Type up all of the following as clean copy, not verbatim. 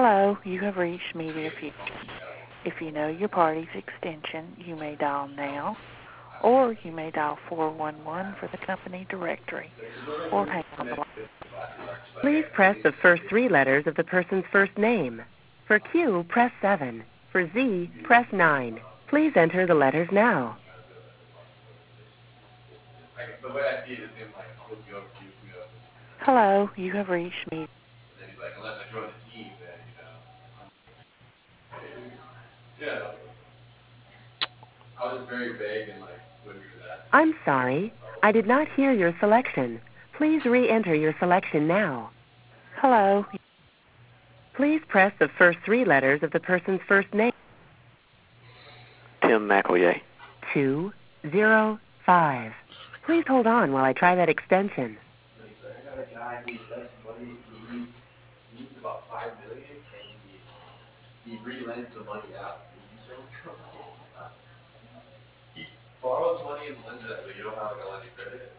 Hello, you have reached Media Fusion. If you know your party's extension, you may dial now, or you may dial 411 for the company directory, or hang on the line. Please press the first three letters of the person's first name. For Q, press 7. For Z, press 9. Please enter the letters now. Hello, you have reached Media. I'm sorry, I did not hear your selection. Please re-enter your selection now. Hello. Please press the first three letters of the person's first name. Tim McElroy. 205. Please hold on while I try that extension. I got a guy who invests money. He needs about $5 million, and he relends the money out. He borrows money and lends it out, but you don't have like a line of credit.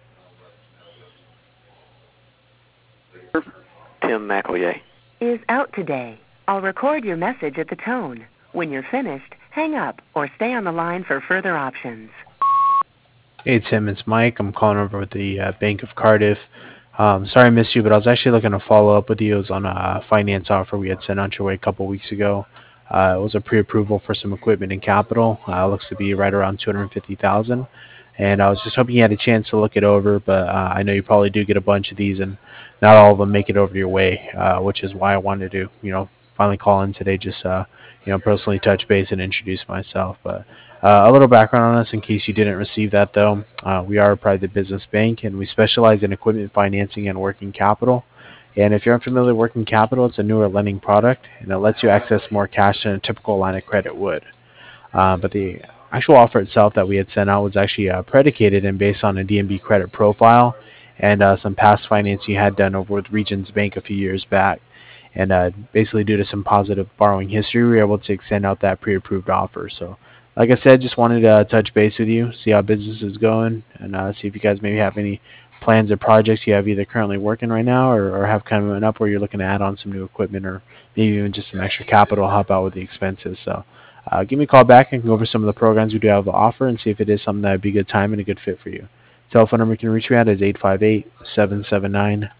Tim McElroy Is out today. I'll record your message at the tone. When you're finished, hang up or stay on the line for further options. Hey Tim, it's Mike. I'm calling over with the Bank of Cardiff. Sorry I missed you, but I was actually looking to follow up with you. It was on a finance offer we had sent out your way a couple weeks ago. It was a pre-approval for some equipment and capital. It looks to be right around $250,000. And I was just hoping you had a chance to look it over, but I know you probably do get a bunch of these, and not all of them make it over your way, which is why I wanted to, finally call in today, just personally touch base and introduce myself. But a little background on us in case you didn't receive that, though. We are a private business bank, and we specialize in equipment financing and working capital. And if you're unfamiliar with working capital, it's a newer lending product, and it lets you access more cash than a typical line of credit would. But the actual offer itself that we had sent out was actually predicated and based on a DNB credit profile and some past financing you had done over with Regions Bank a few years back. And basically due to some positive borrowing history, we were able to extend out that pre-approved offer. So like I said, just wanted to touch base with you, see how business is going, and see if you guys maybe have any plans or projects you have either currently working right now or have coming up where you're looking to add on some new equipment or maybe even just some extra capital to help out with the expenses. So give me a call back and go over some of the programs we do have to offer and see if it is something that would be a good time and a good fit for you. Telephone number you can reach me at is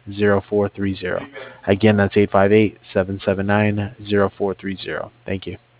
858-779-0430. Again, that's 858-779-0430. Thank you.